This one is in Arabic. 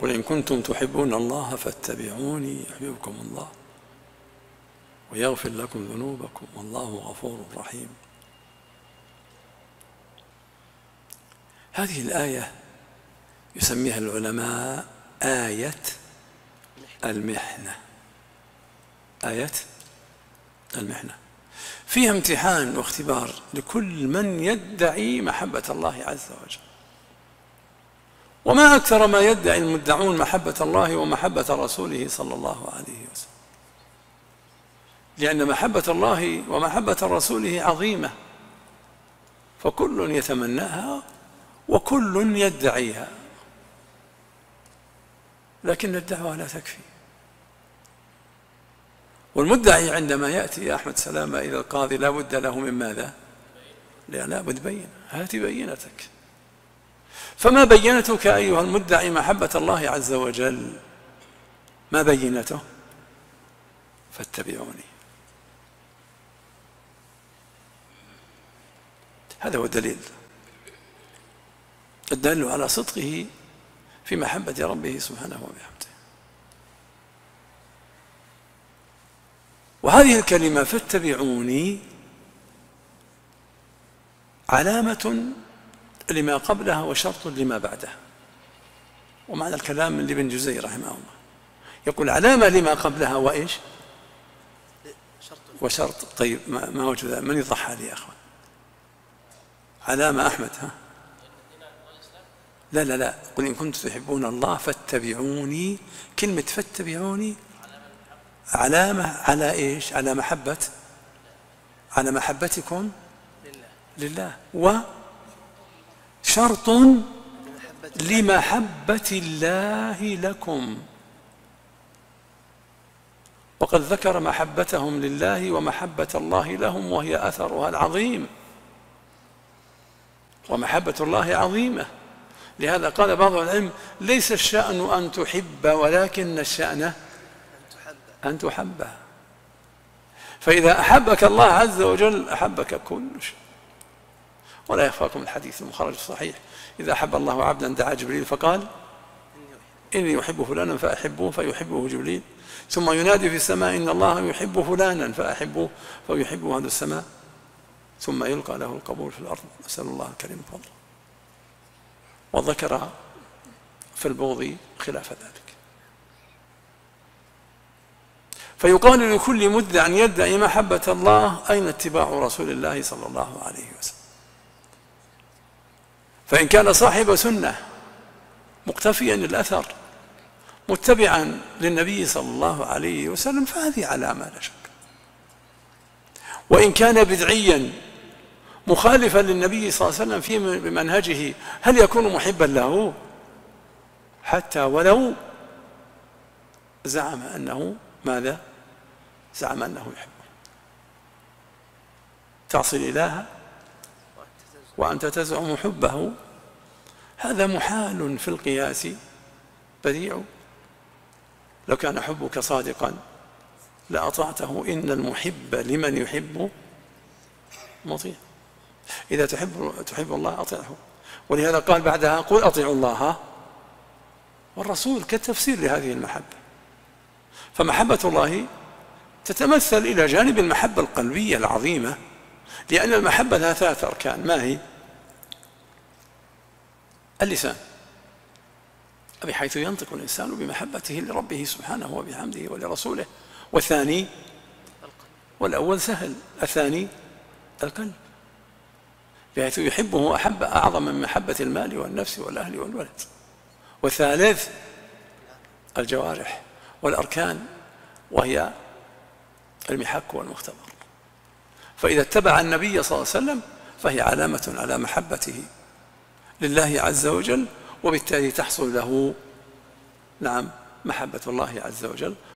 قل إن كنتم تحبون الله فاتبعوني يحببكم الله ويغفر لكم ذنوبكم والله غفور رحيم. هذه الآية يسميها العلماء آية المحنة. آية المحنة فيها امتحان واختبار لكل من يدعي محبة الله عز وجل، وما أكثر ما يدعي المدعون محبة الله ومحبة رسوله صلى الله عليه وسلم، لأن محبة الله ومحبة رسوله عظيمة، فكل يتمناها وكل يدعيها، لكن الدعوة لا تكفي. والمدعي عندما يأتي يا أحمد سلامة إلى القاضي لا بد له من ماذا؟ لا بد بين، هات بينتك. فما بينتك أيها المدعي محبة الله عز وجل؟ ما بينته؟ فاتبعوني. هذا هو الدليل الدال على صدقه في محبة ربه سبحانه وبحمده. وهذه الكلمة فاتبعوني علامة لما قبلها وشرط لما بعدها. ومعنى الكلام من ابن جزي رحمه الله يقول علامة لما قبلها وإيش؟ وشرط. طيب ما وجه ذا؟ من يضحى لي يا أخوان؟ علامة أحمد ها؟ لا قل إن كنتم تحبون الله فاتبعوني. كلمة فاتبعوني علامة على إيش؟ على محبة، على محبتكم لله، وشرط لمحبة الله لكم. وقد ذكر محبتهم لله ومحبة الله لهم وهي أثرها العظيم، ومحبة الله عظيمة. لهذا قال بعض العلم ليس الشأن أن تحب ولكن الشأن أن تحب. فإذا أحبك الله عز وجل أحبك كل شيء. ولا يخفاكم الحديث المخرج الصحيح إذا أحب الله عبدا دعا جبريل فقال إني أحب فلانا فأحبه فيحبه جبريل، ثم ينادي في السماء إن الله يحب فلانا فأحبه فيحبه أهل السماء، ثم يلقى له القبول في الأرض. نسأل الله الكريم فضله. وذكر في البغض خلاف ذلك. فيقال لكل مدع يدعي محبة الله أين اتباع رسول الله صلى الله عليه وسلم؟ فإن كان صاحب سنة مقتفيا الأثر متبعا للنبي صلى الله عليه وسلم فهذه علامة لا شك. وإن كان بدعيا مخالفا للنبي صلى الله عليه وسلم في بمنهجه هل يكون محبا له؟ حتى ولو زعم أنه ماذا؟ زعم أنه يحبه. تعصي الإله وأنت تزعم حبه، هذا محال في القياس بديع. لو كان حبك صادقا لأطعته، إن المحب لمن يحب مطيع. إذا تحب الله أطيعه. ولهذا قال بعدها قل أطيعوا الله والرسول كالتفسير لهذه المحبة. فمحبة الله تتمثل إلى جانب المحبة القلبية العظيمة، لأن المحبة لها ثلاث أركان. ما هي؟ اللسان بحيث ينطق الإنسان بمحبته لربه سبحانه وبحمده ولرسوله، والثاني والأول سهل، الثاني القلب بحيث يحبه أحب أعظم من محبة المال والنفس والأهل والولد، والثالث الجوارح والأركان وهي المحك والمختبر. فإذا اتبع النبي صلى الله عليه وسلم فهي علامة على محبته لله عز وجل، وبالتالي تحصل له محبة الله عز وجل.